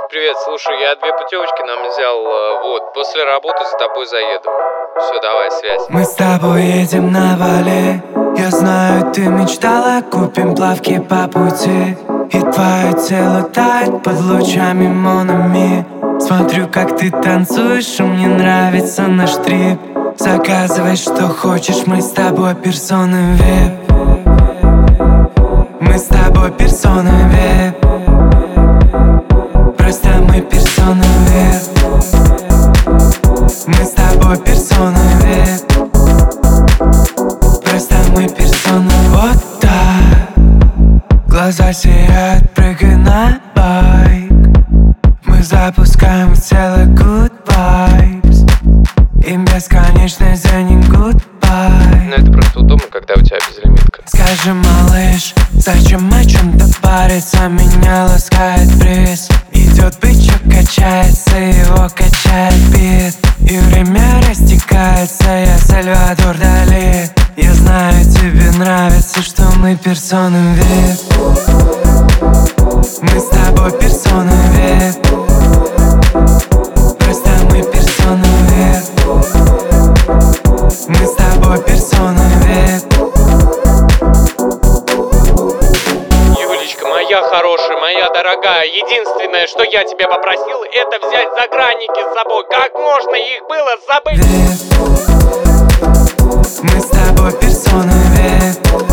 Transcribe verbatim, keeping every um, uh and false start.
Привет, слушай, я две путевочки нам взял, вот, после работы за тобой заеду. Все, давай, связь. Мы с тобой едем на Бали. Я знаю, ты мечтала, купим плавки по пути. И твое тело тает под лучами Монами. Смотрю, как ты танцуешь, и мне нравится наш трип. Заказывай, что хочешь, мы с тобой персоны вип. Мы с тобой персоны вип. Просто мы персоны вип. Мы с тобой персоны вип. Просто мы персоны, вот так. Глаза сияют, прыгай на байк. Мы запускаем в тело good vibes. И бесконечный за ним goodbye. Ну это просто удобно, когда у тебя безлимитка. Скажи, малыш, зачем о чем-то париться? Меня ласкает бриз. Идет бычок, качается, его качает бит. И время растекается, я Сальвадор Дали. Я знаю, тебе нравится, что мы персоны вип. Мы с тобой персоны вип. Просто мы персоны вип. Мы с тобой персоны вип. Юлечка, моя хорошая, моя дорогая, единственное, что я тебя попросил, это взять загранники с собой. Как можно их было забыть? Мы с тобой персоны вип.